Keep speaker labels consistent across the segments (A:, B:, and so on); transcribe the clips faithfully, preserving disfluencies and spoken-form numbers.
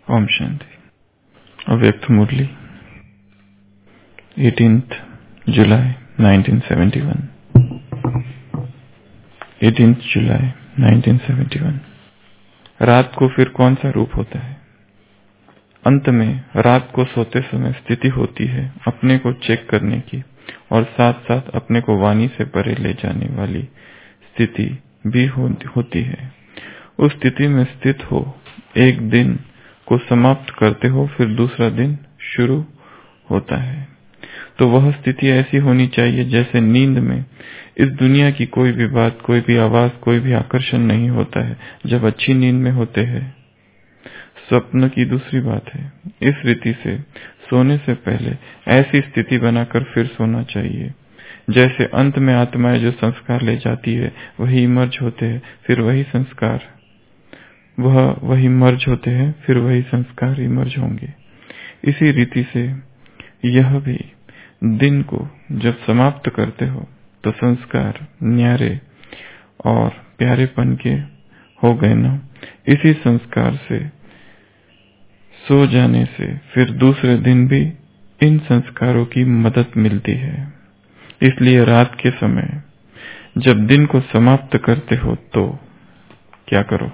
A: ओम शांति। अव्यक्त मुरली अठारह जुलाई nineteen seventy one. अठारह जुलाई नाइनटीन सेवेंटी वन। रात को फिर कौन सा रूप होता है? अंत में रात को सोते समय स्थिति होती है अपने को चेक करने की, और साथ साथ अपने को वाणी से परे ले जाने वाली स्थिति भी हो, होती है। उस स्थिति में स्थित हो एक दिन को समाप्त करते हो, फिर दूसरा दिन शुरू होता है। तो वह स्थिति ऐसी होनी चाहिए जैसे नींद में इस दुनिया की कोई भी बात, कोई भी आवाज, कोई भी आकर्षण नहीं होता है जब अच्छी नींद में होते हैं। स्वप्न की दूसरी बात है। इस रीति से सोने से पहले ऐसी स्थिति बनाकर फिर सोना चाहिए जैसे अंत में आत्माएं जो संस्कार ले जाती है वही इमर्ज होते हैं, फिर वही संस्कार वह वही मर्ज होते हैं, फिर वही संस्कार इमर्ज होंगे। इसी रीति से यह भी दिन को जब समाप्त करते हो तो संस्कार न्यारे और प्यारेपन के हो गए ना। इसी संस्कार से सो जाने से फिर दूसरे दिन भी इन संस्कारों की मदद मिलती है। इसलिए रात के समय जब दिन को समाप्त करते हो तो क्या करो?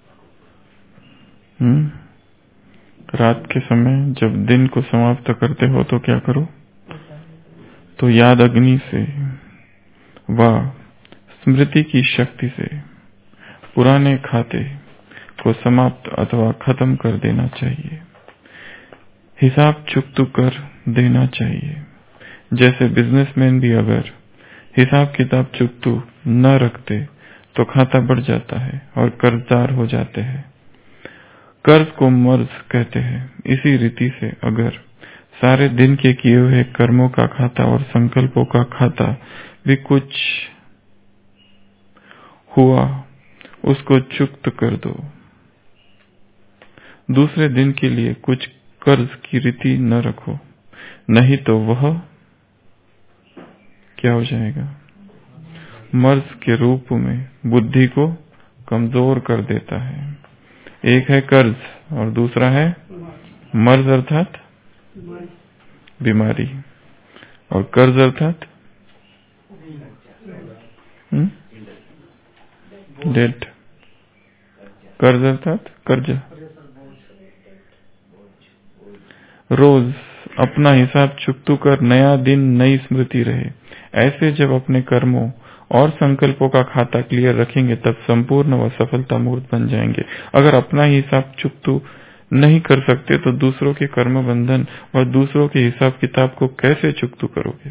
A: हम्म रात के समय जब दिन को समाप्त करते हो तो क्या करो? तो याद अग्नि से व स्मृति की शक्ति से पुराने खाते को समाप्त अथवा खत्म कर देना चाहिए। हिसाब चुकतू कर देना चाहिए। जैसे बिजनेसमैन भी अगर हिसाब किताब चुकतू न रखते तो खाता बढ़ जाता है और कर्जदार हो जाते हैं। कर्ज को मर्ज कहते हैं। इसी रीति से अगर सारे दिन के किए हुए कर्मों का खाता और संकल्पों का खाता भी कुछ हुआ उसको चुक्त कर दो। दूसरे दिन के लिए कुछ कर्ज की रीति न रखो, नहीं तो वह क्या हो जाएगा? मर्ज के रूप में बुद्धि को कमजोर कर देता है। एक है कर्ज और दूसरा है मर्ज अर्थात बीमारी, और कर्ज अर्थात डेट। कर्ज अर्थात कर्जा। रोज अपना हिसाब चुकतू कर नया दिन नई स्मृति रहे। ऐसे जब अपने कर्मों और संकल्पों का खाता क्लियर रखेंगे तब संपूर्ण व सफलता मूर्त बन जाएंगे। अगर अपना ही हिसाब चुकतू नहीं कर सकते तो दूसरों के कर्म बंधन और दूसरों के हिसाब किताब को कैसे चुकतू करोगे?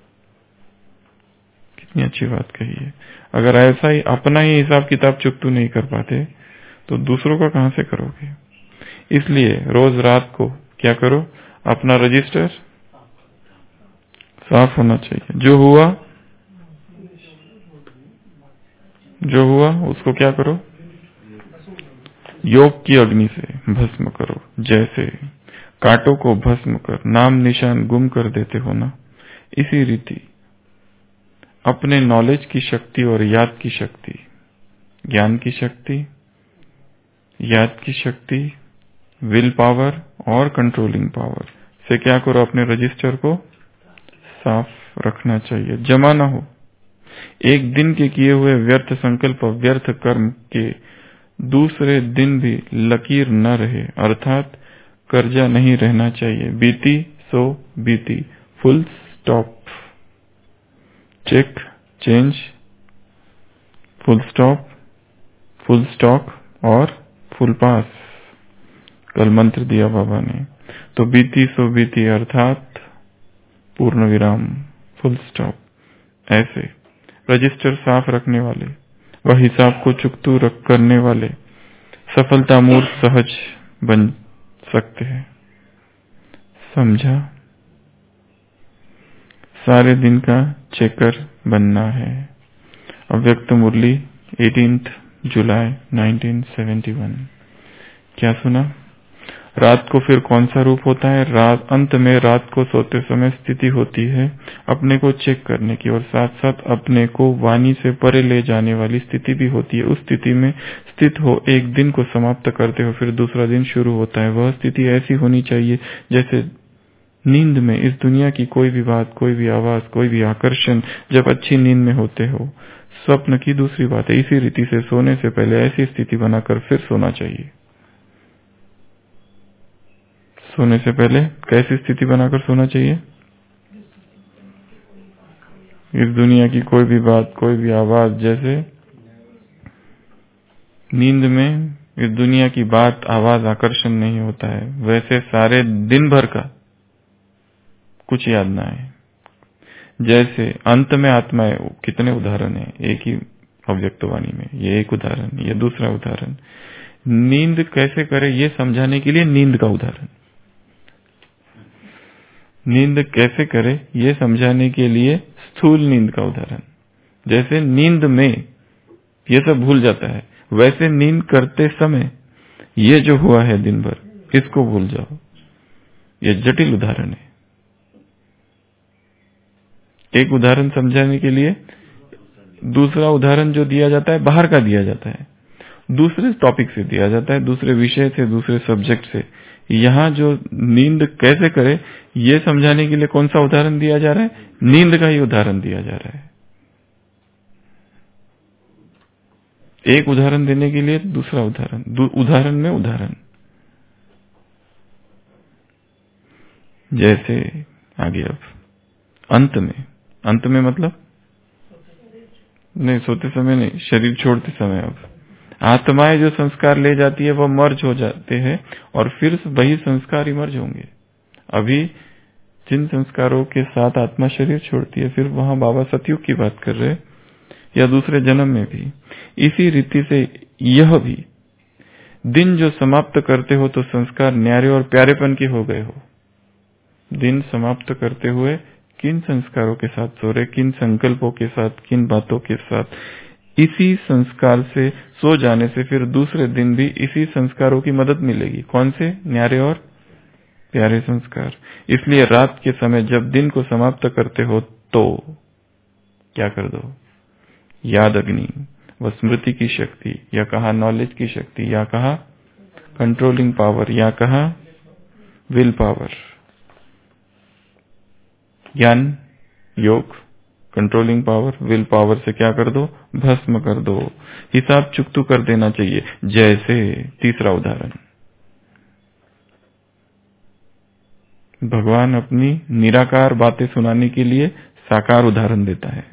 A: कितनी अच्छी बात कही है। अगर ऐसा ही अपना ही हिसाब किताब चुकतू नहीं कर पाते तो दूसरों का कहां से करोगे? इसलिए रोज रात को क्या करो? अपना रजिस्टर साफ होना चाहिए। जो हुआ जो हुआ उसको क्या करो? योग की अग्नि से भस्म करो। जैसे कांटों को भस्म कर नाम निशान गुम कर देते हो ना, इसी रीति अपने नॉलेज की शक्ति और याद की शक्ति, ज्ञान की शक्ति, याद की शक्ति, विल पावर और कंट्रोलिंग पावर से क्या करो? अपने रजिस्टर को साफ रखना चाहिए, जमा ना हो। एक दिन के किए हुए व्यर्थ संकल्प, व्यर्थ कर्म के दूसरे दिन भी लकीर न रहे, अर्थात कर्जा नहीं रहना चाहिए। बीती सो बीती, full stop. Check, change, full stop, full stock और फुल पास। कल मंत्र दिया बाबा ने। तो बीती सो बीती अर्थात पूर्ण विराम, फुल स्टॉप। ऐसे रजिस्टर साफ रखने वाले व हिसाब को चुकतू रख करने वाले सफलता मूर्त सहज बन सकते हैं। समझा? सारे दिन का चेकर बनना है। अव्यक्त मुरली अठारह जुलाई नाइनटीन सेवेंटी वन। क्या सुना? रात को फिर कौन सा रूप होता है? रात अंत में रात को सोते समय स्थिति होती है अपने को चेक करने की, और साथ साथ अपने को वाणी से परे ले जाने वाली स्थिति भी होती है। उस स्थिति में स्थित हो एक दिन को समाप्त करते हो, फिर दूसरा दिन शुरू होता है। वह स्थिति ऐसी होनी चाहिए जैसे नींद में इस दुनिया की कोई भी बात, कोई भी आवाज, कोई भी आकर्षण जब अच्छी नींद में होते हो। स्वप्न की दूसरी बात है, इसी रीति से सोने से पहले ऐसी स्थिति बनाकर फिर सोना चाहिए। सोने से पहले कैसी स्थिति बनाकर सोना चाहिए? इस दुनिया की कोई भी बात, कोई भी आवाज, जैसे नींद में इस दुनिया की बात, आवाज, आकर्षण नहीं होता है, वैसे सारे दिन भर का कुछ याद ना आए। जैसे अंत में आत्मा है, कितने उदाहरण है एक ही अव्यक्तवाणी में, ये एक उदाहरण, ये दूसरा उदाहरण। नींद कैसे करे ये समझाने के लिए नींद का उदाहरण, नींद कैसे करे ये समझाने के लिए स्थूल नींद का उदाहरण। जैसे नींद में ये सब भूल जाता है, वैसे नींद करते समय ये जो हुआ है दिन भर, इसको भूल जाओ। ये जटिल उदाहरण है। एक उदाहरण समझाने के लिए दूसरा उदाहरण जो दिया जाता है बाहर का दिया जाता है, दूसरे टॉपिक से दिया जाता है, दूसरे विषय से, दूसरे सब्जेक्ट से। यहाँ जो नींद कैसे करे ये समझाने के लिए कौन सा उदाहरण दिया जा रहा है? नींद का ही उदाहरण दिया जा रहा है। एक उदाहरण देने के लिए दूसरा उदाहरण, उदाहरण में उदाहरण। जैसे आगे अब अंत में, अंत में मतलब नहीं, सोते समय नहीं, शरीर छोड़ते समय। अब आत्माएं जो संस्कार ले जाती है वह मर्ज हो जाते हैं और फिर वही संस्कार इमर्ज होंगे। अभी जिन संस्कारों के साथ आत्मा शरीर छोड़ती है, फिर वहां बाबा सतयुग की बात कर रहे, या दूसरे जन्म में भी इसी रीति से यह भी दिन जो समाप्त करते हो तो संस्कार न्यारे और प्यारेपन के हो गए हो। दिन समाप्त करते हुए किन संस्कारों के साथ सो रहे, किन संकल्पों के साथ, किन बातों के साथ, इसी संस्कार से सो जाने से फिर दूसरे दिन भी इसी संस्कारों की मदद मिलेगी। कौन से? न्यारे और प्यारे संस्कार। इसलिए रात के समय जब दिन को समाप्त करते हो तो क्या कर दो? याद अग्नि व स्मृति की शक्ति, या कहा नॉलेज की शक्ति, या कहा कंट्रोलिंग पावर, या कहा विल पावर, ज्ञान, योग, कंट्रोलिंग पावर, विल पावर से क्या कर दो? भस्म कर दो, हिसाब चुकतू कर देना चाहिए। जैसे तीसरा उदाहरण, भगवान अपनी निराकार बातें सुनाने के लिए साकार उदाहरण देता है।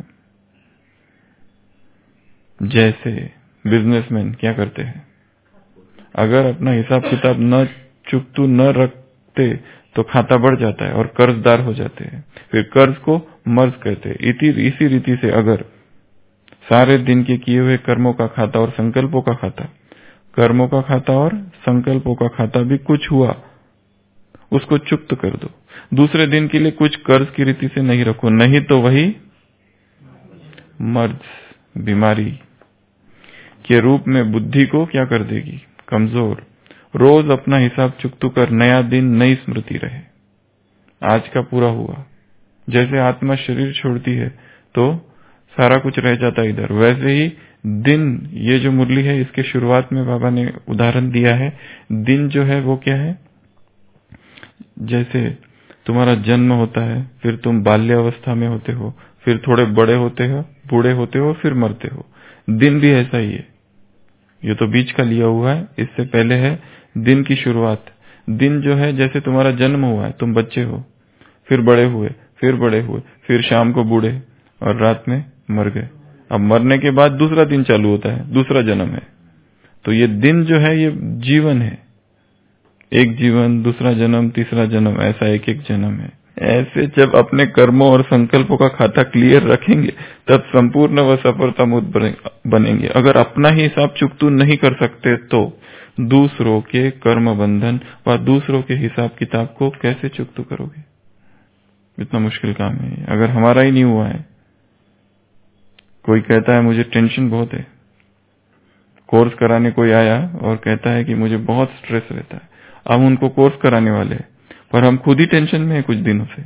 A: जैसे बिजनेसमैन क्या करते हैं, अगर अपना हिसाब किताब न चुकतू न रखते तो खाता बढ़ जाता है और कर्जदार हो जाते हैं, फिर कर्ज को मर्ज कहते हैं। इसी रीति से अगर सारे दिन के किए हुए कर्मों का खाता और संकल्पों का खाता, कर्मों का खाता और संकल्पों का खाता भी कुछ हुआ, उसको चुक्त कर दो। दूसरे दिन के लिए कुछ कर्ज की रीति से नहीं रखो, नहीं तो वही मर्ज, बीमारी के रूप में बुद्धि को क्या कर देगी? कमजोर। रोज अपना हिसाब चुकतू कर, नया दिन नई स्मृति रहे, आज का पूरा हुआ। जैसे आत्मा शरीर छोड़ती है तो सारा कुछ रह जाता है इधर, वैसे ही दिन, ये जो मुरली है इसके शुरुआत में बाबा ने उदाहरण दिया है। दिन जो है वो क्या है? जैसे तुम्हारा जन्म होता है, फिर तुम बाल्यावस्था में होते हो, फिर थोड़े बड़े होते हो, बूढ़े होते हो, फिर मरते हो। दिन भी ऐसा ही है, ये तो बीच का लिया हुआ है, इससे पहले है दिन की शुरुआत। दिन जो है जैसे तुम्हारा जन्म हुआ है, तुम बच्चे हो, फिर बड़े हुए, फिर बड़े हुए, फिर शाम को बूढ़े और रात में मर गए। अब मरने के बाद दूसरा दिन चालू होता है, दूसरा जन्म है। तो ये दिन जो है ये जीवन है, एक जीवन, दूसरा जन्म, तीसरा जन्म, ऐसा एक एक जन्म है। ऐसे जब अपने कर्मों और संकल्पों का खाता क्लियर रखेंगे तब संपूर्ण व सफलतामूत बनेंगे। अगर अपना ही हिसाब चुकतू नहीं कर सकते तो दूसरों के कर्म बंधन व दूसरों के हिसाब किताब को कैसे चुकतू करोगे? इतना मुश्किल काम है। अगर हमारा ही नहीं हुआ है, कोई कहता है मुझे टेंशन बहुत है, कोर्स कराने कोई आया और कहता है कि मुझे बहुत स्ट्रेस रहता है, अब उनको कोर्स कराने वाले हैं पर हम खुद ही टेंशन में है कुछ दिनों से,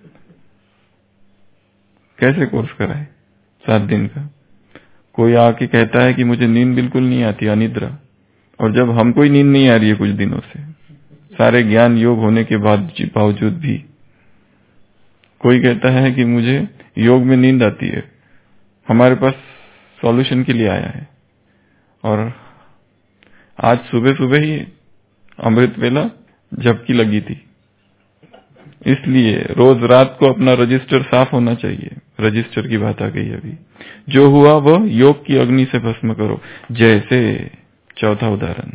A: कैसे कोर्स कराए सात दिन का। कोई आके कहता है कि मुझे नींद बिल्कुल नहीं आती, अनिद्रा, और जब हमको ही नींद नहीं आ रही है कुछ दिनों से, सारे ज्ञान योग होने के बाद बावजूद भी। कोई कहता है कि मुझे योग में नींद आती है, हमारे पास सॉल्यूशन के लिए आया है। और आज सुबह सुबह ही अमृत वेला झपकी लगी थी, इसलिए रोज रात को अपना रजिस्टर साफ होना चाहिए। रजिस्टर की बात आ गई अभी। जो हुआ वह योग की अग्नि से भस्म करो। जैसे चौथा उदाहरण,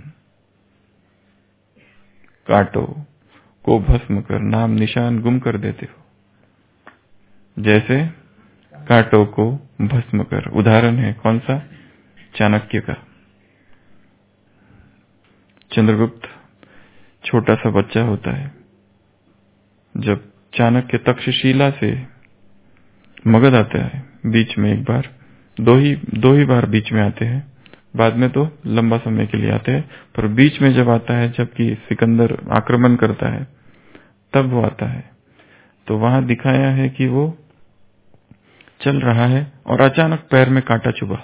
A: कांटों को भस्म कर नाम निशान गुम कर देते हो। जैसे कांटों को भस्म कर, उदाहरण है कौन सा? चाणक्य का। चंद्रगुप्त छोटा सा बच्चा होता है, जब चाणक्य तक्षशिला से मगध आता है, बीच में एक बार, दो ही दो ही बार बीच में आते हैं, बाद में तो लंबा समय के लिए आते हैं, पर बीच में जब आता है, जबकि सिकंदर आक्रमण करता है, तब वो आता है। तो वहां दिखाया है कि वो चल रहा है और अचानक पैर में कांटा चुभा।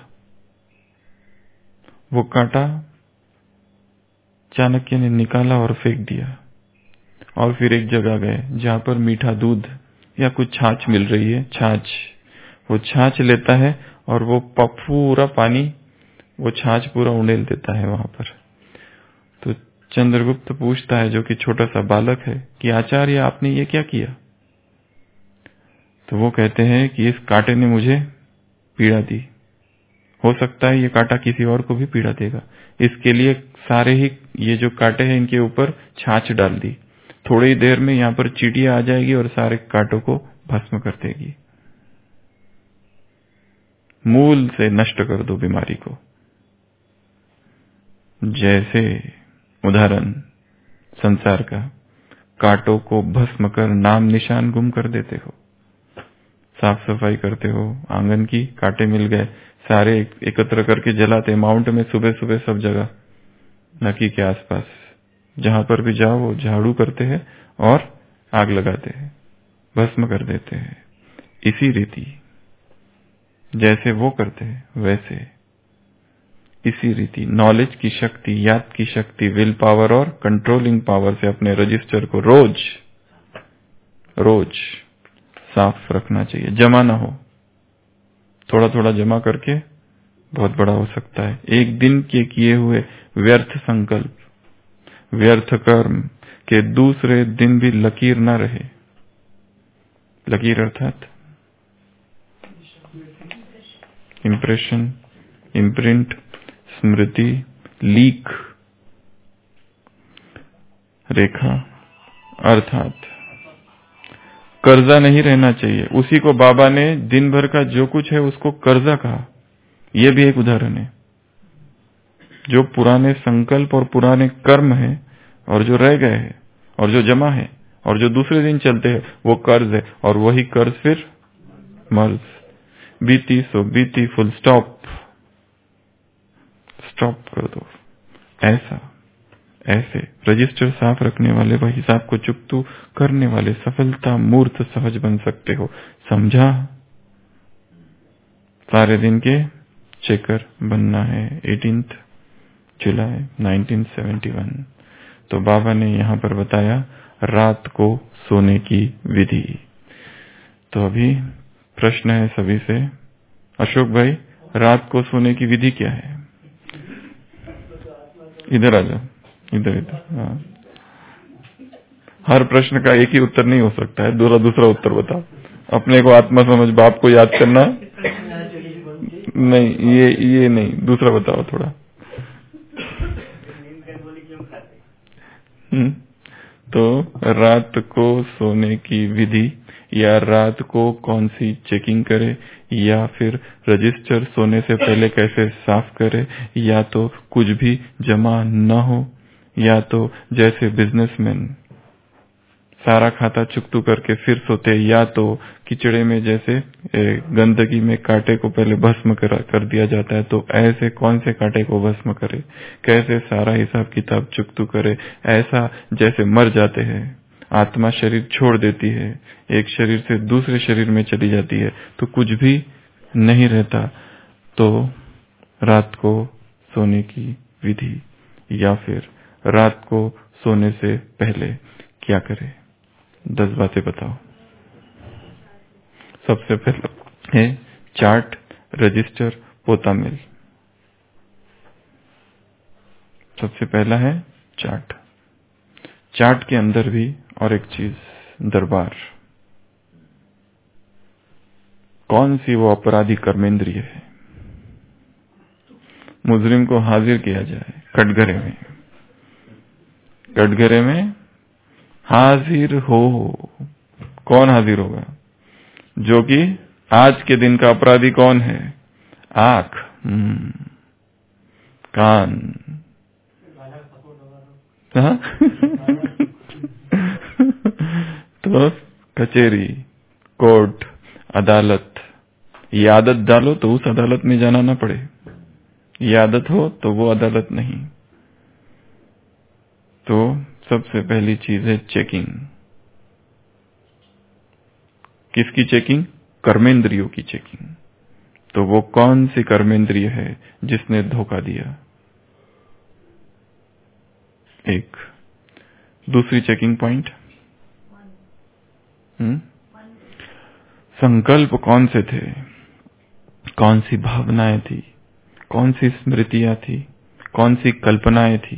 A: वो कांटा चाणक्य ने निकाला और फेंक दिया, और फिर एक जगह गए जहां पर मीठा दूध या कुछ छाछ मिल रही है, छाछ। वो छाछ लेता है और वो पूरा पानी, वो छाछ पूरा उंडेल देता है वहां पर। तो चंद्रगुप्त पूछता है, जो कि छोटा सा बालक है, कि आचार्य आपने ये क्या किया? तो वो कहते हैं कि इस कांटे ने मुझे पीड़ा दी, हो सकता है ये कांटा किसी और को भी पीड़ा देगा, इसके लिए सारे ही ये जो कांटे हैं इनके ऊपर छाछ डाल दी। थोड़ी ही देर में यहाँ पर चींटियां आ जाएगी और सारे कांटों को भस्म कर देगी। मूल से नष्ट कर दो बीमारी को। जैसे उदाहरण संसार का, कांटों को भस्म कर नाम निशान गुम कर देते हो। साफ सफाई करते हो, आंगन की, कांटे मिल गए, सारे एकत्र करके जलाते। माउंट में सुबह सुबह सब जगह नकी के आसपास जहां पर भी जाओ वो झाड़ू करते हैं और आग लगाते हैं, भस्म कर देते हैं। इसी रीति जैसे वो करते हैं वैसे इसी रीति नॉलेज की शक्ति, याद की शक्ति, विल पावर और कंट्रोलिंग पावर से अपने रजिस्टर को रोज रोज साफ रखना चाहिए। जमा ना हो, थोड़ा थोड़ा जमा करके बहुत बड़ा हो सकता है। एक दिन के किए हुए व्यर्थ संकल्प, व्यर्थ कर्म के दूसरे दिन भी लकीर न रहे। लकीर अर्थात इंप्रेशन, इम्प्रिंट, स्मृति, लीक, रेखा, अर्थात कर्जा नहीं रहना चाहिए। उसी को बाबा ने दिन भर का जो कुछ है उसको कर्जा कहा। यह भी एक उदाहरण है। जो पुराने संकल्प और पुराने कर्म है और जो रह गए हैं और जो जमा है और जो दूसरे दिन चलते हैं वो कर्ज है, और वही कर्ज फिर मर्ज। बीती सो बीती, फुल स्टॉप, स्टॉप कर दो। ऐसा ऐसे रजिस्टर साफ रखने वाले व हिसाब को चुकतू करने वाले सफलता मूर्त सहज बन सकते हो। समझा? सारे दिन के चेकर बनना है। अठारह जुलाई उन्नीस सौ इकहत्तर। तो बाबा ने यहाँ पर बताया रात को सोने की विधि। तो अभी प्रश्न है सभी से, अशोक भाई, रात को सोने की विधि क्या है? इधर आ जाओ, इधर इधर। हाँ, हर प्रश्न का एक ही उत्तर नहीं हो सकता है, दूसरा दूसरा उत्तर बताओ। अपने को आत्मा समझ बाप को याद करना नहीं, ये ये नहीं, दूसरा बताओ थोड़ा। हम्म तो रात को सोने की विधि, या रात को कौन सी चेकिंग करे, या फिर रजिस्टर सोने से पहले कैसे साफ करे, या तो कुछ भी जमा न हो, या तो जैसे बिजनेसमैन सारा खाता चुकतू करके फिर सोते, या तो कीचड़े में जैसे गंदगी में कांटे को पहले भस्म कर, कर दिया जाता है, तो ऐसे कौन से कांटे को भस्म करे, कैसे सारा हिसाब किताब चुकतू करे, ऐसा जैसे मर जाते हैं, आत्मा शरीर छोड़ देती है, एक शरीर से दूसरे शरीर में चली जाती है, तो कुछ भी नहीं रहता। तो रात को सोने की विधि, या फिर रात को सोने से पहले क्या करें? दस बातें बताओ। सबसे पहले है चार्ट, रजिस्टर, पोता मिल। सबसे पहला है चार्ट। चार्ट के अंदर भी और एक चीज, दरबार। कौन सी वो अपराधी कर्मेंद्रिय है, मुजरिम को हाजिर किया जाए कटघरे में। कटघरे में हाजिर हो, कौन हाजिर होगा? जो कि आज के दिन का अपराधी कौन है? आंख, कान, हाँ? तो कचेरी, कोर्ट, अदालत। ये आदत डालो तो उस अदालत में जाना ना पड़े, ये आदत हो तो वो अदालत नहीं। तो सबसे पहली चीज है चेकिंग। किसकी चेकिंग? कर्मेंद्रियों की चेकिंग। तो वो कौन सी कर्मेंद्रिय है जिसने धोखा दिया? एक। दूसरी चेकिंग पॉइंट, हम्म संकल्प कौन से थे, कौन सी भावनाएं थी, कौन सी स्मृतियां थी, कौन सी कल्पनाएं थी?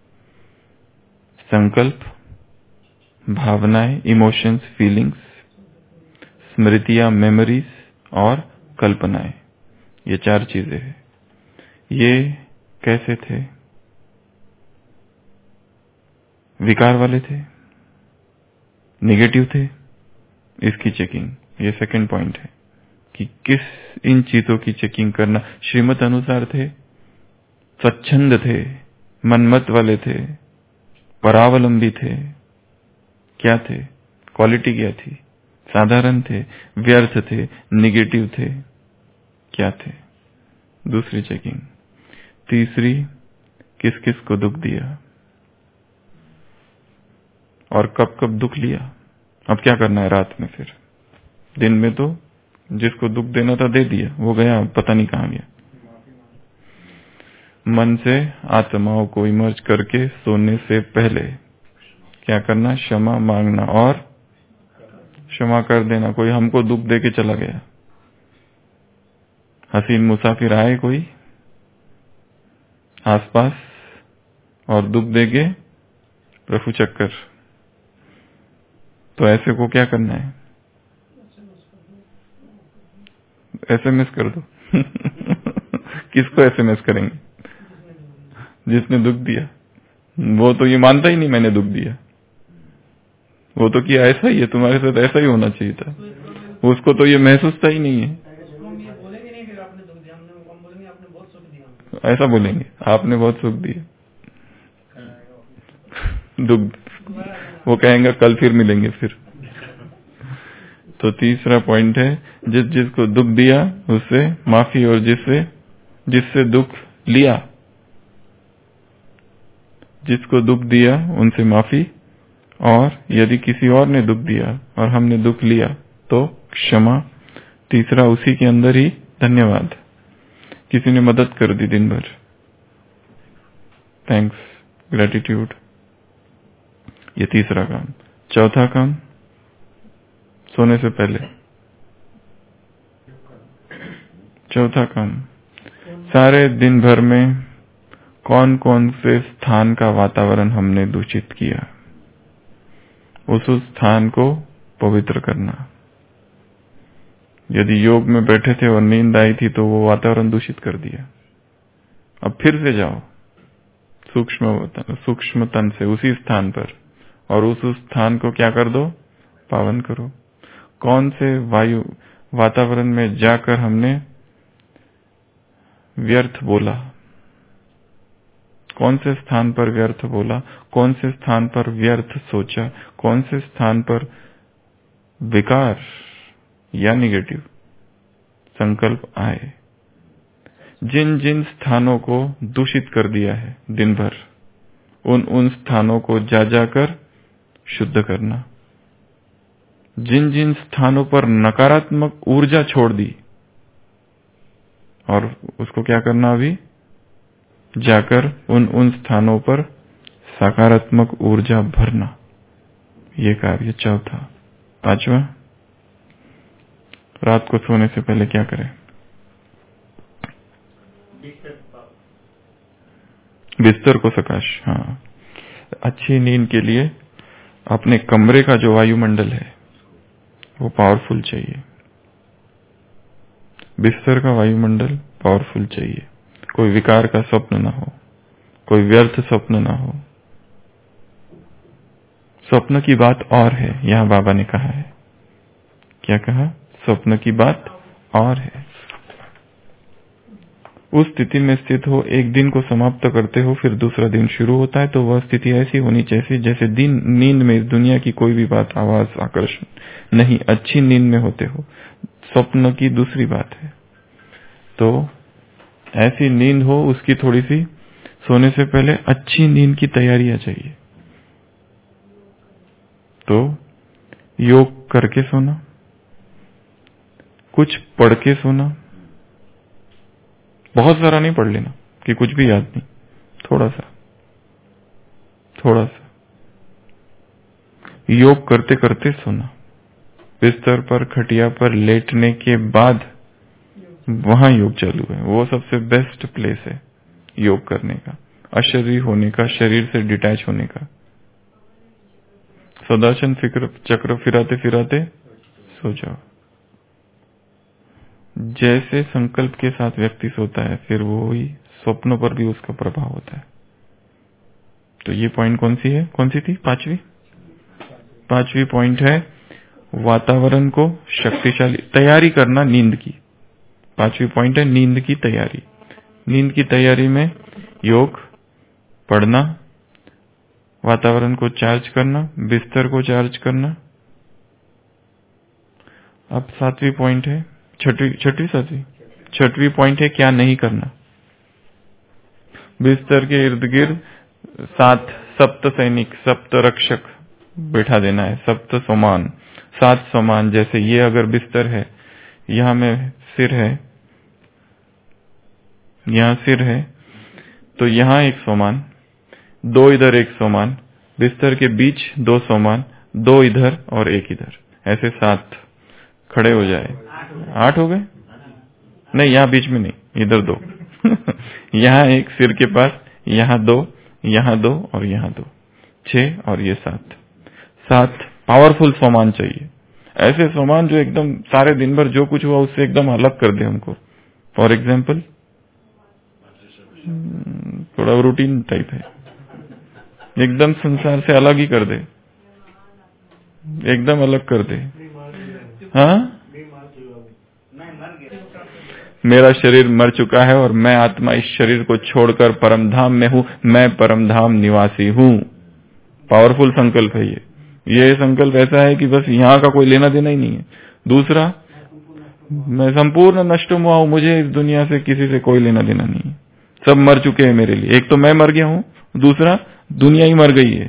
A: संकल्प, भावनाएं, इमोशंस, फीलिंग्स, स्मृतियां, मेमोरीज, और कल्पनाएं। ये चार चीजें हैं। ये कैसे थे? विकार वाले थे, नेगेटिव थे? इसकी चेकिंग, ये सेकंड पॉइंट है कि किस इन चीजों की चेकिंग करना। श्रीमत अनुसार थे, स्वच्छंद थे, मनमत वाले थे, परावलंबी थे, क्या थे? क्वालिटी क्या थी? साधारण थे, व्यर्थ थे, निगेटिव थे, क्या थे? दूसरी चेकिंग। तीसरी, किस किस को दुख दिया और कब कब दुख लिया। अब क्या करना है रात में? फिर दिन में तो जिसको दुख देना था दे दिया, वो गया, पता नहीं कहां गया। मन से आत्माओं को इमर्ज करके सोने से पहले क्या करना? क्षमा मांगना और क्षमा कर देना। कोई हमको दुख दे के चला गया, हसीन मुसाफिर आए कोई आसपास और दुख देके रफू चक्कर, तो ऐसे को क्या करना है? एसएमएस कर दो। किसको एसएमएस करेंगे? जिसने दुख दिया। वो तो ये मानता ही नहीं मैंने दुख दिया, वो तो किया ऐसा ही है, तुम्हारे साथ ऐसा ही होना चाहिए था, उसको तो ये महसूसता ही नहीं है। ऐसा बोलेंगे, आपने बहुत सुख दिया, दुख, वो कहेंगे कल फिर मिलेंगे फिर। तो तीसरा पॉइंट है, जिस जिसको दुख दिया उससे माफी, और जिससे जिससे दुख लिया, जिसको दुख दिया उनसे माफी, और यदि किसी और ने दुख दिया और हमने दुख लिया तो क्षमा। तीसरा उसी के अंदर ही धन्यवाद, किसी ने मदद कर दी दिन भर, थैंक्स, ग्रेटिट्यूड। ये तीसरा काम। चौथा काम, सोने से पहले चौथा काम, सारे दिन भर में कौन कौन से स्थान का वातावरण हमने दूषित किया, उस उस स्थान को पवित्र करना। यदि योग में बैठे थे और नींद आई थी तो वो वातावरण दूषित कर दिया, अब फिर से जाओ सूक्ष्म सूक्ष्म तन से उसी स्थान पर, और उस उस स्थान को क्या कर दो? पावन करो। कौन से वायु वातावरण में जाकर हमने व्यर्थ बोला, कौन से स्थान पर व्यर्थ बोला, कौन से स्थान पर व्यर्थ सोचा, कौन से स्थान पर विकार या निगेटिव संकल्प आए, जिन जिन स्थानों को दूषित कर दिया है दिन भर, उन उन स्थानों को जा जाकर शुद्ध करना। जिन जिन स्थानों पर नकारात्मक ऊर्जा छोड़ दी, और उसको क्या करना, अभी जाकर उन उन स्थानों पर सकारात्मक ऊर्जा भरना। ये कार्य चौथा। पांचवा, रात को सोने से पहले क्या करें? बिस्तर को सकाश। हाँ, अच्छी नींद के लिए अपने कमरे का जो वायुमंडल है वो पावरफुल चाहिए। बिस्तर का वायुमंडल पावरफुल चाहिए। कोई विकार का स्वप्न ना हो, कोई व्यर्थ स्वप्न ना हो। स्वप्न की बात और है, यहां बाबा ने कहा है। क्या कहा? स्वप्न की बात और है। उस स्थिति में स्थित हो, एक दिन को समाप्त करते हो, फिर दूसरा दिन शुरू होता है, तो वह स्थिति ऐसी होनी चाहिए जैसे दिन नींद में इस दुनिया की कोई भी बात, आवाज, आकर्षण नहीं, अच्छी नींद में होते हो। स्वप्न की दूसरी बात है। तो ऐसी नींद हो, उसकी थोड़ी सी सोने से पहले अच्छी नींद की तैयारियां चाहिए। तो योग करके सोना, कुछ पढ़ के सोना, बहुत सारा नहीं पढ़ लेना कि कुछ भी याद नहीं, थोड़ा सा थोड़ा सा योग करते करते सोना। बिस्तर पर, खटिया पर लेटने के बाद वहां योग चालू है, वो सबसे बेस्ट प्लेस है योग करने का, अशरीर होने का, शरीर से डिटैच होने का। सदाशन फिक्र चक्र फिराते फिराते सो जाओ। जैसे संकल्प के साथ व्यक्ति सोता है, फिर वो ही स्वप्नों पर भी उसका प्रभाव होता है। तो ये पॉइंट कौन सी है? कौन सी थी? पांचवी पांचवी पॉइंट है वातावरण को शक्तिशाली तैयारी करना नींद की। पांचवी पॉइंट है नींद की तैयारी। नींद की तैयारी में योग, पढ़ना, वातावरण को चार्ज करना, बिस्तर को चार्ज करना। अब सातवीं पॉइंट है, छठवीं छठवीं सातवीं छठवीं पॉइंट है क्या नहीं करना। बिस्तर के इर्द गिर्द सात सप्त सैनिक, सप्त रक्षक बैठा देना है, सप्त समान, सात समान। जैसे ये अगर बिस्तर है, यहां में सिर है, यहां सिर है, तो यहां एक सोमान, दो इधर एक सोमान, बिस्तर के बीच दो सोमान, दो इधर और एक इधर, ऐसे सात खड़े हो जाए। आठ हो गए? नहीं, यहां बीच में नहीं, इधर दो यहां एक सिर के पास, यहां दो, यहां दो और यहां दो, छह और ये सात। सात पावरफुल सोमान चाहिए, ऐसे सोमान जो एकदम सारे दिन भर जो कुछ हुआ उससे एकदम अलग कर दे हमको। फॉर एग्जाम्पल, थोड़ा रूटीन टाइप है, एकदम संसार से अलग ही कर दे, एकदम अलग कर दे। हाँ, मेरा शरीर मर चुका है और मैं आत्मा इस शरीर को छोड़कर परमधाम में हूँ, मैं परमधाम निवासी हूँ। पावरफुल संकल्प है ये। ये संकल्प ऐसा है कि बस यहाँ का कोई लेना देना ही नहीं है। दूसरा, मैं संपूर्ण नष्ट हुआ हूँ, मुझे इस दुनिया से किसी से कोई लेना देना नहीं है, सब मर चुके हैं मेरे लिए। एक तो मैं मर गया हूँ, दूसरा दुनिया ही मर गई है।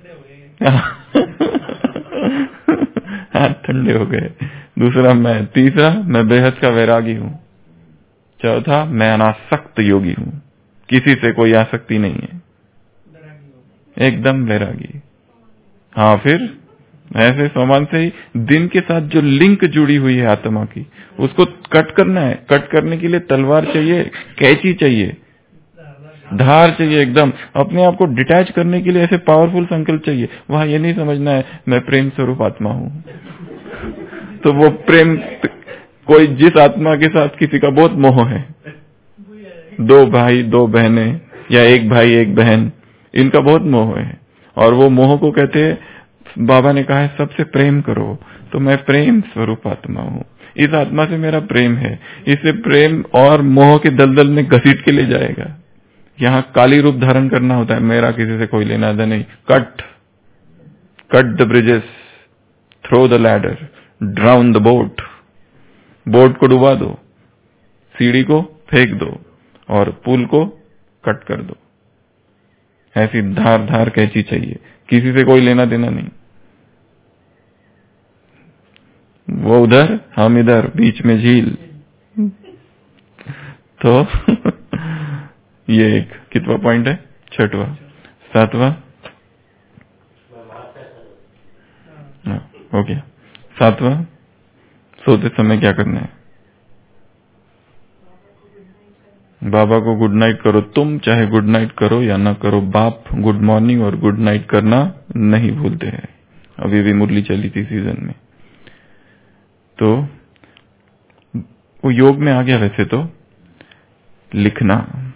A: हाथ ठंडे हो गए। दूसरा मैं, तीसरा मैं बेहद का वैरागी हूँ, चौथा मैं अनासक्त योगी हूँ, किसी से कोई आसक्ति नहीं है, एकदम वैरागी। हाँ, फिर ऐसे सोमान से ही दिन के साथ जो लिंक जुड़ी हुई है आत्मा की, उसको कट करना है। कट करने के लिए तलवार चाहिए, कैंची चाहिए, धार चाहिए, एकदम अपने आप को डिटैच करने के लिए ऐसे पावरफुल संकल्प चाहिए। वहां ये नहीं समझना है मैं प्रेम स्वरूप आत्मा हूँ। तो वो प्रेम, कोई जिस आत्मा के साथ किसी का बहुत मोह है, दो भाई दो बहनें या एक भाई एक बहन, इनका बहुत मोह है, और वो मोह को कहते हैं, बाबा ने कहा है सबसे प्रेम करो। तो मैं प्रेम स्वरूप आत्मा हूँ, इस आत्मा से मेरा प्रेम है। इसे प्रेम और मोह के दलदल में घसीट के ले जाएगा। यहाँ काली रूप धारण करना होता है, मेरा किसी से कोई लेना देना नहीं। Cut cut the bridges, throw the ladder, drown the boat. Boat को डुबा दो, सीढ़ी को फेंक दो और पुल को कट कर दो। ऐसी धार धार कैंची चाहिए, किसी से कोई लेना देना नहीं। वो उधर, हम इधर, बीच में झील। तो ये एक कितवा पॉइंट है? छठवा। सातवां हो गया। सातवां, सोते समय क्या करना है? बाबा को गुड नाइट करो। तुम चाहे गुड नाइट करो या ना करो, बाप गुड मॉर्निंग और गुड नाइट करना नहीं भूलते हैं। अभी भी मुरली चली थी सीजन में, तो वो योग में आ गया। वैसे तो लिखना,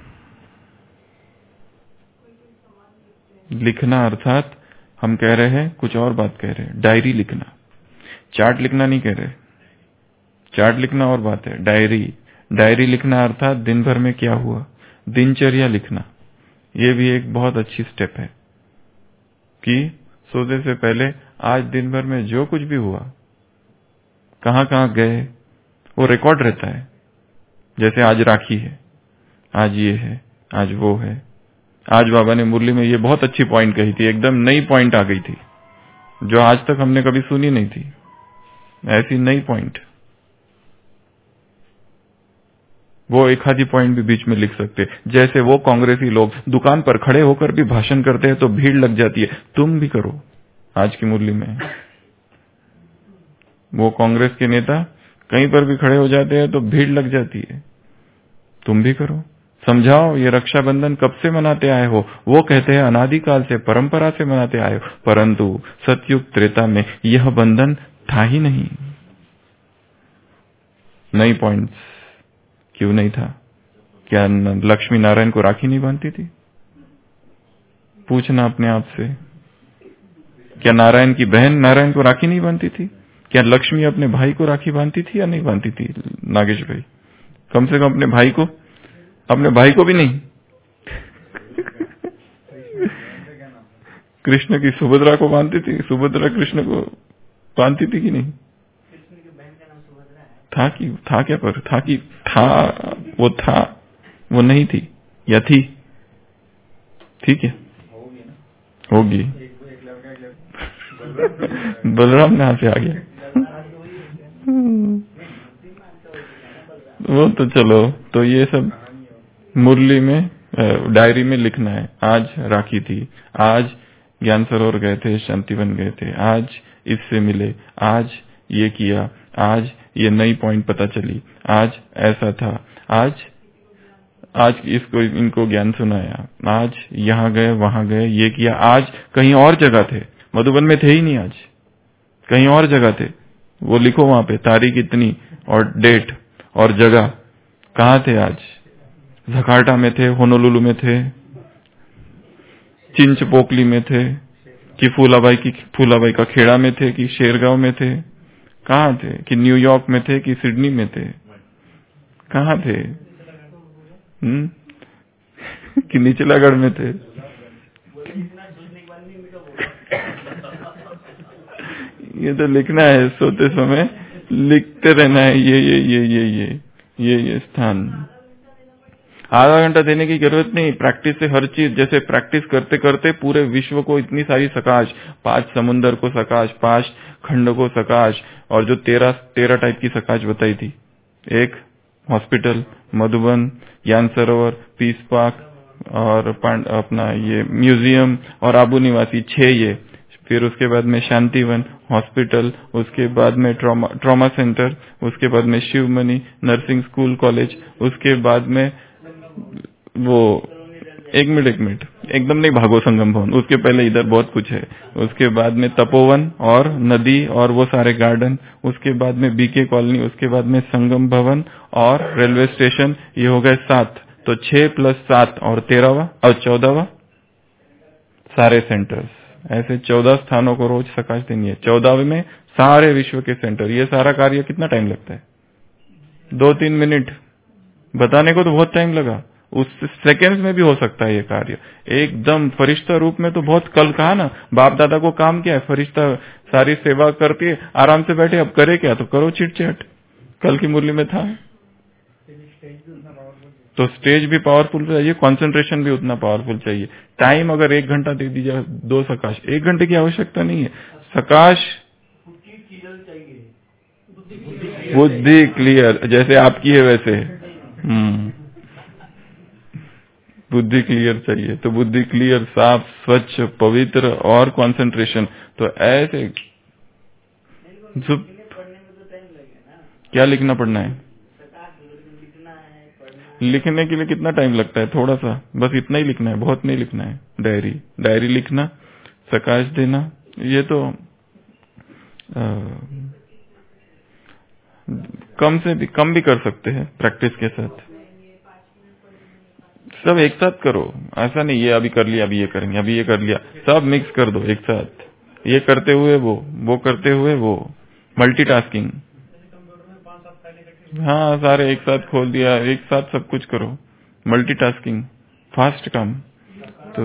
A: लिखना अर्थात हम कह रहे हैं कुछ और बात कह रहे हैं। डायरी लिखना, चार्ट लिखना नहीं कह रहे। चार्ट लिखना और बात है, डायरी डायरी लिखना अर्थात दिन भर में क्या हुआ, दिनचर्या लिखना। ये भी एक बहुत अच्छी स्टेप है कि सोने से पहले आज दिन भर में जो कुछ भी हुआ, कहां कहां गए, वो रिकॉर्ड रहता है। जैसे आज राखी है, आज ये है, आज वो है। आज बाबा ने मुरली में ये बहुत अच्छी पॉइंट कही थी, एकदम नई पॉइंट आ गई थी जो आज तक हमने कभी सुनी नहीं थी। ऐसी नई पॉइंट, वो एक आधी पॉइंट भी बीच में लिख सकते। जैसे वो कांग्रेसी लोग दुकान पर खड़े होकर भी भाषण करते हैं तो भीड़ लग जाती है, तुम भी करो। आज की मुरली में वो कांग्रेस के नेता कहीं पर भी खड़े हो जाते हैं तो भीड़ लग जाती है, तुम भी करो। समझाओ ये रक्षाबंधन कब से मनाते आए हो, वो कहते हैं अनादिकाल से, परंपरा से मनाते आए हो, परंतु सतयुग त्रेता में यह बंधन था ही नहीं। नई पॉइंट्स क्यों नहीं था? क्या लक्ष्मी नारायण को राखी नहीं बांधती थी? पूछना अपने आप से। क्या नारायण की बहन नारायण को राखी नहीं बांधती थी? क्या लक्ष्मी अपने भाई को राखी बांधती थी या नहीं बांधती थी? नागेश भाई, कम से कम अपने भाई को, अपने भाई को भी नहीं। कृष्ण की सुभद्रा को बांधती थी, सुभद्रा कृष्ण को बांधती थी कि नहीं? था कि था क्या पर था कि था वो था वो नहीं थी या थी? ठीक है, होगी। बलराम कहां से आ गया? वो तो चलो, तो ये सब मुरली में डायरी में लिखना है। आज राखी थी, आज ज्ञान सरोवर गए थे, शांतिवन गए थे, आज इससे मिले, आज ये किया, आज ये नई पॉइंट पता चली, आज ऐसा था, आज आज इसको इनको ज्ञान सुनाया, आज यहाँ गए वहां गए, ये किया, आज कहीं और जगह थे, मधुबन में थे ही नहीं, आज कहीं और जगह थे। वो लिखो वहां पे तारीख इतनी और डेट और जगह, कहाँ थे आज? जकार्ता में थे, होनोलुलु में थे, चिंचपोकली में थे, कि फूलाबाई की फूलाबाई का खेड़ा में थे, कि शेरगांव में थे, कहाँ थे? कि न्यूयॉर्क में थे, कि सिडनी में थे, कहाँ थे? हम्म कि निचलागढ़ में थे? ये तो लिखना है, सोते समय लिखते रहना है, ये ये ये ये ये ये ये स्थान। आधा घंटा देने की जरूरत नहीं, प्रैक्टिस से हर चीज। जैसे प्रैक्टिस करते करते पूरे विश्व को इतनी सारी सकाश, पांच समुन्दर को सकाश, पांच खंड को सकाश, और जो तेरह तेरह टाइप की सकाश बताई थी, एक हॉस्पिटल, मधुबन, ज्ञान सरोवर, पीस पार्क और अपना ये म्यूजियम और आबू निवासी, छह ये। फिर उसके बाद में शांतिवन, हॉस्पिटल, उसके बाद में ट्रॉमा ट्रॉमा सेंटर, उसके बाद में शिवमणि नर्सिंग स्कूल कॉलेज, उसके बाद में वो एक मिनट एक मिनट एकदम नहीं भागो, संगम भवन, उसके पहले इधर बहुत कुछ है। उसके बाद में तपोवन और नदी और वो सारे गार्डन, उसके बाद में बीके कॉलोनी, उसके बाद में संगम भवन और रेलवे स्टेशन। ये हो गए सात, तो छह प्लस सात और तेरहवा और चौदहवा सारे सेंटर्स। ऐसे चौदह स्थानों को रोज सकाश देनी है। चौदहवें में सारे विश्व के सेंटर। ये सारा कार्य कितना टाइम लगता है? दो तीन मिनट। बताने को तो बहुत टाइम लगा, उस सेकेंड्स में भी हो सकता है ये कार्य। एकदम फरिश्ता रूप में तो बहुत, कल कहा ना, बाप दादा को काम क्या है? फरिश्ता सारी सेवा करती है, आराम से बैठे, अब करे क्या? तो करो चिट चैट, कल की मुरली में था। तो स्टेज भी पावरफुल चाहिए, कंसंट्रेशन भी उतना पावरफुल चाहिए। टाइम अगर एक घंटा दे दी जाए, दो सकाश, एक घंटे की आवश्यकता नहीं है। सकाश बुद्धि क्लियर, जैसे आपकी है वैसे। हम्म बुद्धि क्लियर चाहिए, तो बुद्धि क्लियर, साफ, स्वच्छ, पवित्र और कंसंट्रेशन। तो ऐसे क्या लिखना पड़ना है? लिखने के लिए कितना टाइम लगता है? थोड़ा सा, बस इतना ही लिखना है, बहुत नहीं लिखना है। डायरी डायरी लिखना, सकाश देना, ये तो आ, कम से भी कम भी कर सकते हैं प्रैक्टिस के साथ। सब एक साथ करो, ऐसा नहीं ये अभी कर लिया अभी ये करेंगे अभी ये कर लिया, सब मिक्स कर दो एक साथ। ये करते हुए वो वो करते हुए वो, मल्टीटास्किंग। हाँ, सारे एक साथ खोल दिया, एक साथ सब कुछ करो, मल्टीटास्किंग, फास्ट काम। तो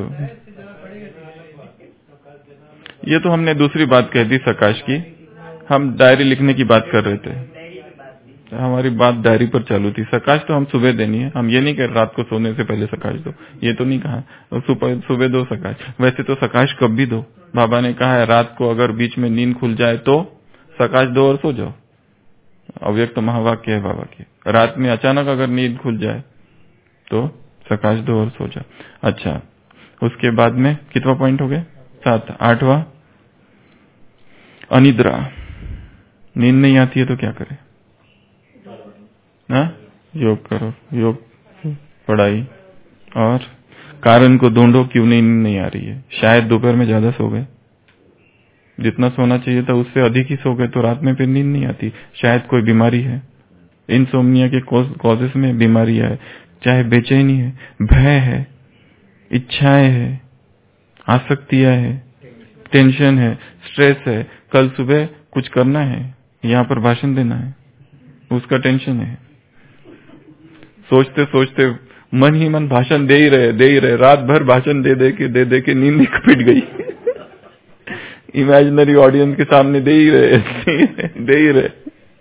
A: ये तो हमने दूसरी बात कह दी सकाश की, हम डायरी लिखने की बात कर रहे थे। हमारी बात डायरी पर चालू थी। सकाश तो हम सुबह देनी है, हम ये नहीं कह रात को सोने से पहले सकाश दो, ये तो नहीं कहा। सुबह सुबह दो सकाश। वैसे तो सकाश कब भी दो, बाबा ने कहा है रात को अगर बीच में नींद खुल जाए तो सकाश दो और सो जाओ। अव्यक्त महावाक्य है बाबा की। रात में अचानक अगर नींद खुल जाए तो सकाश दो और सो जाओ। अच्छा, उसके बाद में कितवा पॉइंट हो गया? सात। आठवां, अनिद्रा। नींद नहीं आती है तो क्या करें? ना, योग करो, योग, पढ़ाई, और कारण को ढूंढो क्यों नहीं नींद नहीं आ रही है। शायद दोपहर में ज्यादा सो गए, जितना सोना चाहिए था उससे अधिक ही सो गए, तो रात में फिर नींद नहीं आती। शायद कोई बीमारी है, इनसोम्निया के कॉजेस में बीमारियां है, चाहे बेचैनी है, भय है, इच्छाएं है, आसक्तियां है, टेंशन है, स्ट्रेस है, कल सुबह कुछ करना है, यहाँ पर भाषण देना है, उसका टेंशन है। सोचते सोचते मन ही मन भाषण दे ही रहे दे ही रहे रात भर भाषण दे दे के दे दे के नींद ही पिट गई। इमेजिनरी ऑडियंस के सामने दे ही रहे दे ही रहे।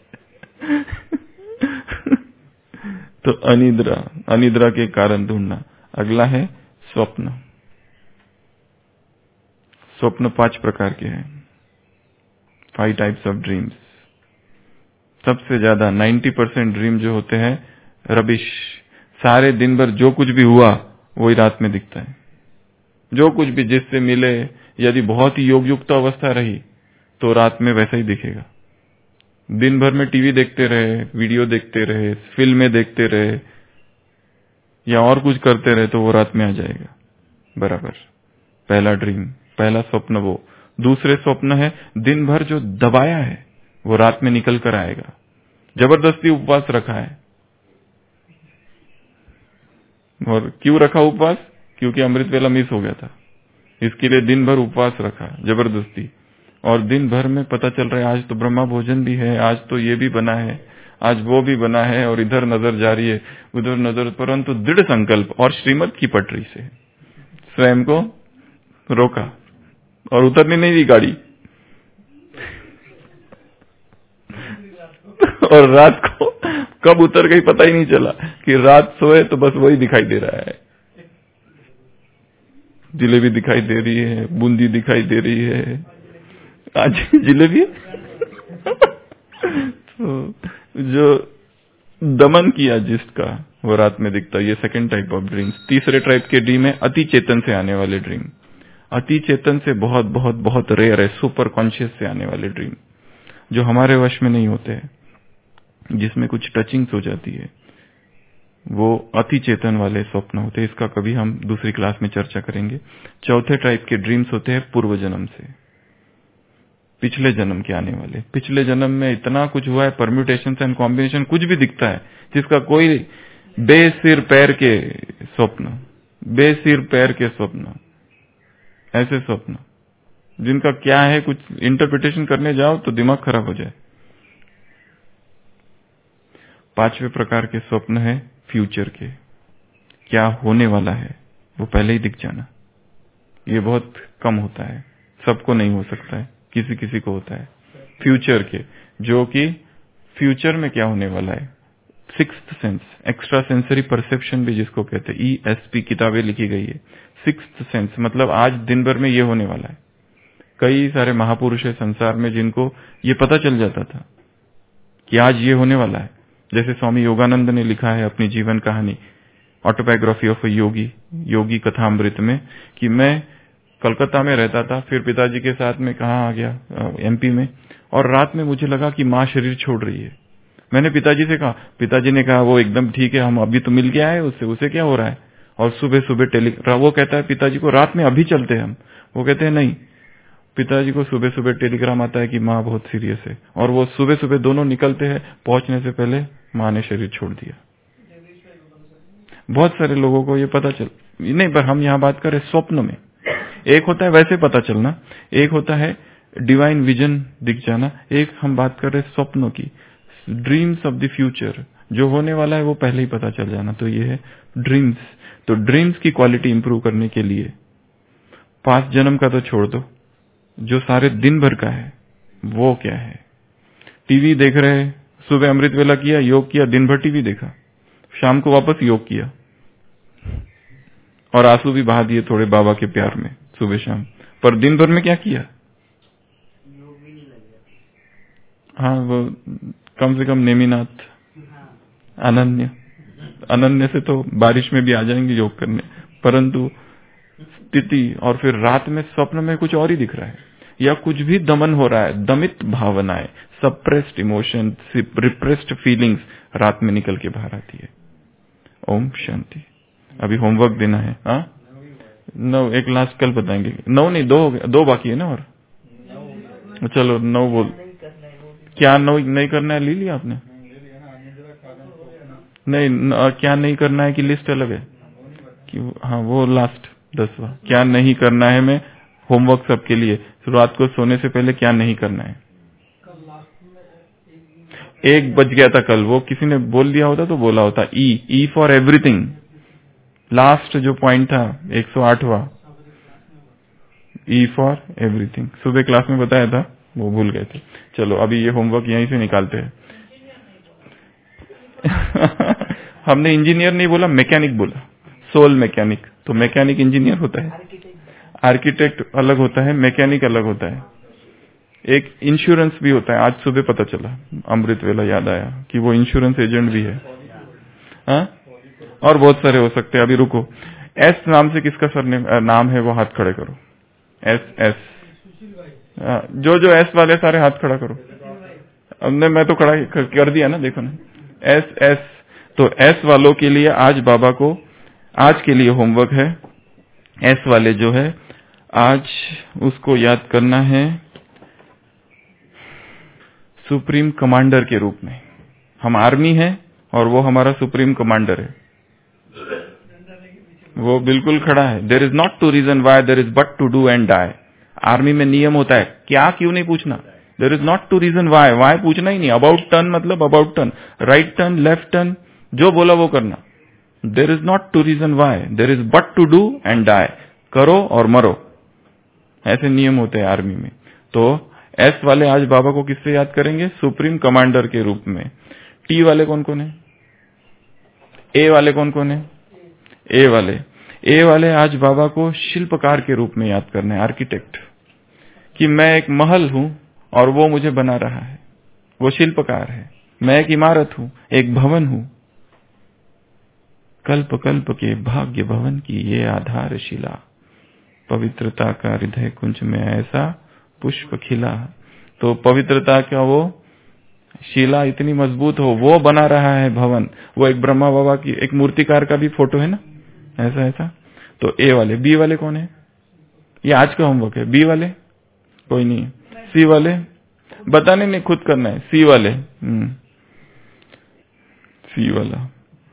A: तो अनिद्रा, अनिद्रा के कारण ढूंढना। अगला है स्वप्न। स्वप्न पांच प्रकार के हैं, फाइव टाइप्स ऑफ ड्रीम्स। सबसे ज्यादा नाइन्टी परसेंट ड्रीम जो होते हैं रबिश। सारे दिन भर जो कुछ भी हुआ वही रात में दिखता है। जो कुछ भी जिससे मिले, यदि बहुत ही योग युक्त अवस्था रही तो रात में वैसा ही दिखेगा। दिन भर में टीवी देखते रहे, वीडियो देखते रहे, फिल्में देखते रहे या और कुछ करते रहे तो वो रात में आ जाएगा बराबर। पहला ड्रीम, पहला स्वप्न वो। दूसरे स्वप्न है दिन भर जो दबाया है वो रात में निकल कर आएगा। जबरदस्ती उपवास रखा है, और क्यों रखा उपवास? क्योंकि अमृत वेला मिस हो गया था, इसके लिए दिन भर उपवास रखा जबरदस्ती। और दिन भर में पता चल रहा है आज तो ब्रह्मा भोजन भी है, आज तो ये भी बना है, आज वो भी बना है, और इधर नजर जा रही है उधर नजर, परंतु दृढ़ संकल्प और श्रीमत की पटरी से स्वयं को रोका और उतरने नहीं दी गाड़ी। और रात को कब उतर गई पता ही नहीं चला, कि रात सोए तो बस वही दिखाई दे रहा है। जिलेबी दिखाई दे रही है, बूंदी दिखाई दे रही है, आज जिलेबी। तो जो दमन किया जिसका वो रात में दिखता है। ये सेकंड टाइप ऑफ ड्रीम्स। तीसरे टाइप के ड्रीम है अति चेतन से आने वाले ड्रीम। अति चेतन से बहुत बहुत बहुत रेयर है, सुपर कॉन्शियस से आने वाले ड्रीम जो हमारे वश में नहीं होते हैं, जिसमें कुछ टचिंग्स हो जाती है, वो अति चेतन वाले स्वप्न होते हैं। इसका कभी हम दूसरी क्लास में चर्चा करेंगे। चौथे टाइप के ड्रीम्स होते हैं पूर्व जन्म से, पिछले जन्म के आने वाले। पिछले जन्म में इतना कुछ हुआ है, परम्यूटेशन एंड कॉम्बिनेशन कुछ भी दिखता है, जिसका कोई बेसिर पैर के स्वप्न, बेसिर पैर के स्वप्न, ऐसे स्वप्न जिनका क्या है कुछ इंटरप्रिटेशन करने जाओ तो दिमाग खराब हो जाए। पांचवें प्रकार के स्वप्न है फ्यूचर के, क्या होने वाला है वो पहले ही दिख जाना। ये बहुत कम होता है, सबको नहीं हो सकता है, किसी किसी को होता है। फ्यूचर के जो कि फ्यूचर में क्या होने वाला है। Sixth sense, extra sensory perception भी जिसको कहते हैं, ई एस पी किताबें लिखी गई है। सिक्स्थ सेंस मतलब आज दिन भर में ये होने वाला है। कई सारे महापुरुष है संसार में जिनको ये पता चल जाता था कि आज ये होने वाला है। जैसे स्वामी योगानंद ने लिखा है अपनी जीवन कहानी ऑटोबायोग्राफी ऑफ अ योगी, योगी कथामृत में, कि मैं कलकत्ता में रहता था, फिर पिताजी के साथ में कहाँ आ गया एमपी में, और रात में मुझे लगा कि माँ शरीर छोड़ रही है। मैंने पिताजी से कहा, पिताजी ने कहा वो एकदम ठीक है, हम अभी तो मिल के आए उससे, उसे क्या हो रहा है। और सुबह सुबह टेलीग्राम, वो कहता है पिताजी को रात में अभी चलते हैं हम, वो कहते हैं नहीं, पिताजी को सुबह सुबह टेलीग्राम आता है कि माँ बहुत सीरियस है, और वो सुबह सुबह दोनों निकलते हैं, पहुंचने से पहले माँ ने शरीर छोड़ दिया। बहुत सारे लोगों को ये पता चल नहीं, पर हम यहाँ बात करें स्वप्न में। एक होता है वैसे पता चलना, एक होता है डिवाइन विजन दिख जाना, एक हम बात कर रहे स्वप्नों की, ड्रीम्स ऑफ द फ्यूचर, जो होने वाला है वो पहले ही पता चल जाना। तो ये है ड्रीम्स। तो ड्रीम्स की क्वालिटी इंप्रूव करने के लिए पांच जन्म का तो छोड़ दो, जो सारे दिन भर का है वो क्या है। टीवी देख रहे, सुबह अमृत वेला किया, योग किया, दिन भर टीवी देखा, शाम को वापस योग किया, और आंसू भी बहा दिए थोड़े बाबा के प्यार में सुबह शाम, पर दिन भर में क्या किया। हाँ, वो कम से कम नेमिनाथ, अनन्य, अनन्य से तो बारिश में भी आ जाएंगे योग करने, परंतु स्थिति, और फिर रात में स्वप्न में कुछ और ही दिख रहा है, या कुछ भी दमन हो रहा है, दमित भावनाएं, सप्रेस्ड इमोशन, रिप्रेस्ड फीलिंग्स रात में निकल के बाहर आती है। ओम शांति। अभी होमवर्क देना है। हाँ, नौ, एक लास्ट कल बताएंगे। नौ नहीं, दो हो गए, दो बाकी है ना, और चलो नौ बोल। क्या नौ नहीं करना है, ले लिया आपने? नहीं न, क्या नहीं करना है कि लिस्ट अलग है कि? हाँ, वो लास्ट दसवा, क्या नहीं करना है में होमवर्क सबके लिए। रात को सोने से पहले क्या नहीं करना है। एक बज गया था कल, वो किसी ने बोल दिया होता तो बोला होता। E E for everything, last जो पॉइंट था एक सौ आठवां, ई फॉर एवरीथिंग, सुबह क्लास में बताया था, वो भूल गए थे। चलो अभी ये होमवर्क यहीं से निकालते हैं। हमने इंजीनियर नहीं बोला, मैकेनिक बोला, सोल मैकेनिक। तो मैकेनिक इंजीनियर होता है, आर्किटेक्ट अलग होता है, मैकेनिक अलग होता है। एक इंश्योरेंस भी होता है, आज सुबह पता चला, अमृत वेला याद आया कि वो इंश्योरेंस एजेंट भी है। हाँ, और बहुत सारे हो सकते हैं। अभी रुको, एस नाम से किसका सर नाम है वो हाथ खड़े करो। एस एस, जो जो एस वाले सारे हाथ खड़ा करो। हमने मैं तो खड़ा कर दिया ना, देखो ना, एस एस। तो एस वालों के लिए आज बाबा को, आज के लिए होमवर्क है। एस वाले जो है आज उसको याद करना है सुप्रीम कमांडर के रूप में। हम आर्मी है और वो हमारा सुप्रीम कमांडर है, वो बिल्कुल खड़ा है। There is not to reason why, there is but to do and die. Army में नियम होता है, क्या क्यों नहीं पूछना। There is not to reason why, why पूछना ही नहीं। अबाउट टर्न मतलब about turn, right turn, left turn, जो बोला वो करना। There is not to reason why, there is but to do and die, करो और मरो, ऐसे नियम होते हैं आर्मी में। तो एस वाले आज बाबा को किससे याद करेंगे? सुप्रीम कमांडर के रूप में। टी वाले कौन कौन है? ए वाले कौन कौन है? ए वाले ए वाले आज बाबा को शिल्पकार के रूप में याद करना है, आर्किटेक्ट, कि मैं एक महल हूं और वो मुझे बना रहा है, वो शिल्पकार है। मैं एक इमारत हूं, एक भवन हूं, कल्प कल्प के भाग्य भवन की ये आधारशिला, पवित्रता का हृदय कुंज में ऐसा पुष्प खिला। तो पवित्रता का वो शिला इतनी मजबूत हो, वो बना रहा है भवन। वो एक ब्रह्मा बाबा की एक मूर्तिकार का भी फोटो है ना, ऐसा ऐसा। तो ए वाले। बी वाले कौन है? ये आज का होमवर्क है। बी वाले कोई नहीं है। सी वाले बताने नहीं, खुद करना है। सी वाले, हम्म सी वाला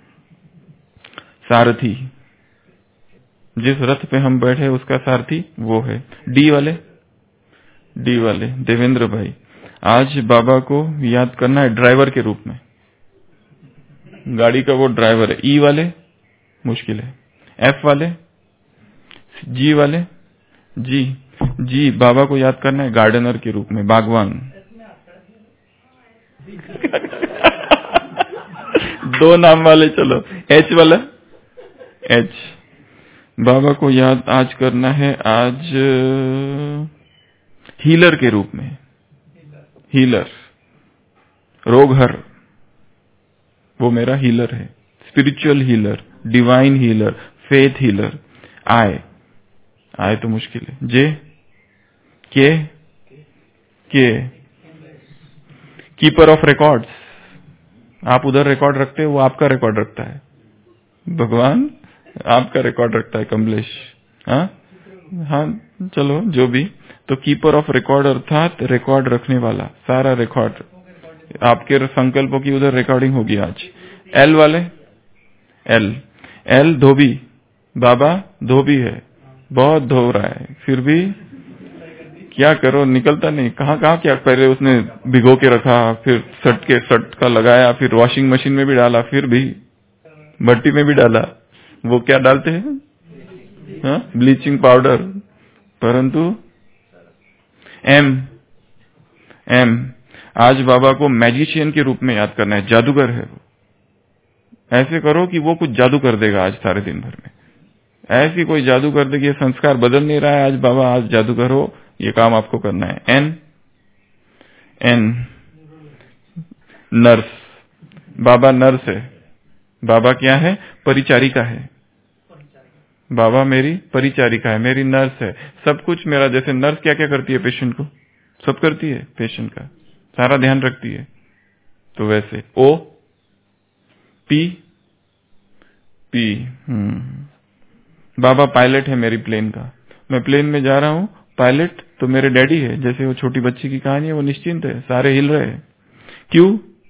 A: सारथी, जिस रथ पे हम बैठे उसका सारथी वो है। डी वाले डी वाले देवेंद्र भाई, आज बाबा को याद करना है ड्राइवर के रूप में, गाड़ी का वो ड्राइवर है। ई वाले मुश्किल है। एफ वाले, जी वाले, जी जी बाबा को याद करना है गार्डनर के रूप में, बागवान। दो नाम वाले, चलो एच वाला। एच बाबा को याद आज करना है, आज हीलर के रूप में। हीलर, रोगहर, वो मेरा हीलर है। Spiritual healer, divine healer, faith healer. आए आए तो मुश्किल है। जे के के कीपर ऑफ रिकॉर्ड्स, आप उधर रिकॉर्ड रखते हो, वो आपका रिकॉर्ड रखता है। भगवान आपका रिकॉर्ड रखता है, कमलेश। हाँ हाँ, चलो जो भी। तो कीपर ऑफ रिकॉर्ड अर्थात रिकॉर्ड रखने वाला, सारा रिकॉर्ड आपके संकल्पों की उधर रिकॉर्डिंग होगी आज। एल वाले, एल एल धोबी, बाबा धोबी है, बहुत धो रहा है, फिर भी क्या करो, निकलता नहीं। कहाँ कहाँ क्या, पहले उसने भिगो के रखा, फिर सट के सट का लगाया, फिर वॉशिंग मशीन में भी डाला, फिर भी भट्टी में भी डाला। वो क्या डालते हैं, हाँ, ब्लीचिंग पाउडर। परंतु एम एम आज बाबा को मैजिशियन के रूप में याद करना है, जादूगर है वो। ऐसे करो कि वो कुछ जादू कर देगा आज सारे दिन भर में, ऐसी कोई जादू कर देगी। ये संस्कार बदल नहीं रहा है, आज बाबा आज जादूगर हो, ये काम आपको करना है। एन एन नर्स, बाबा नर्स है। बाबा क्या है, परिचारिका है। बाबा मेरी परिचारिका है, मेरी नर्स है। सब कुछ मेरा, जैसे नर्स क्या क्या करती है पेशेंट को, सब करती है, पेशेंट का सारा ध्यान रखती है। तो वैसे ओ पी पी हम्म बाबा पायलट है मेरी प्लेन का। मैं प्लेन में जा रहा हूँ, पायलट तो मेरे डैडी है। जैसे वो छोटी बच्ची की कहानी है, वो निश्चिंत है, सारे हिल रहे हैं। क्यू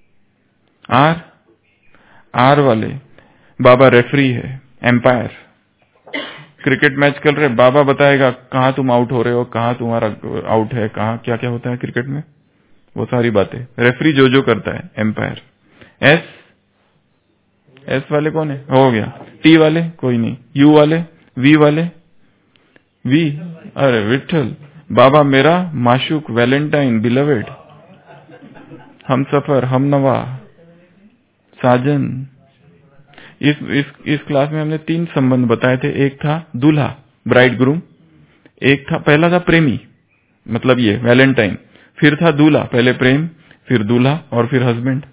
A: आर आर वाले, बाबा रेफरी है, एम्पायर। क्रिकेट मैच चल रहे, बाबा बताएगा कहाँ तुम आउट हो रहे हो, कहाँ तुम्हारा आउट है, कहाँ क्या क्या होता है क्रिकेट में, वो सारी बातें रेफरी जो जो करता है, एम्पायर। एस एस वाले कौन है, हो गया। टी वाले कोई नहीं। यू वाले, वी वाले, वी अरे विठल, बाबा मेरा माशूक, वैलेंटाइन, बिलवेड, हम सफर, हम नवा, साजन। इस इस इस क्लास में हमने तीन संबंध बताए थे। एक था दूल्हा, ब्राइड ग्रूम। एक था, पहला था प्रेमी, मतलब ये वैलेंटाइन। फिर था दूल्हा, पहले प्रेम, फिर दूल्हा, और फिर हस्बैंड,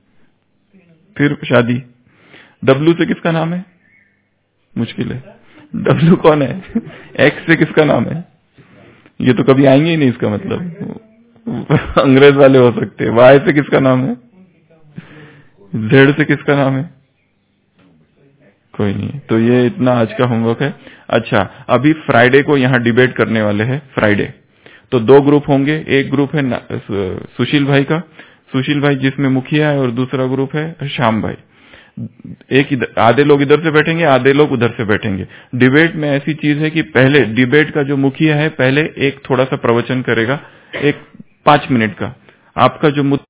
A: फिर शादी। डब्लू से किसका नाम है, मुश्किल है। डब्लू कौन है, एक्स से किसका नाम है, ये तो कभी आएंगे ही नहीं, इसका मतलब अंग्रेज वाले हो सकते हैं। वाई से किसका नाम है, जेड से किसका नाम है, कोई नहीं। तो ये इतना आज का होमवर्क है। अच्छा, अभी फ्राइडे को यहाँ डिबेट करने वाले हैं। फ्राइडे तो दो ग्रुप होंगे। एक ग्रुप है सुशील भाई का, सुशील भाई जिसमें मुखिया है, और दूसरा ग्रुप है श्याम भाई। एक इधर, आधे लोग इधर से बैठेंगे, आधे लोग उधर से बैठेंगे। डिबेट में ऐसी चीज है कि पहले डिबेट का जो मुखिया है, पहले एक थोड़ा सा प्रवचन करेगा, एक पांच मिनट का। आपका जो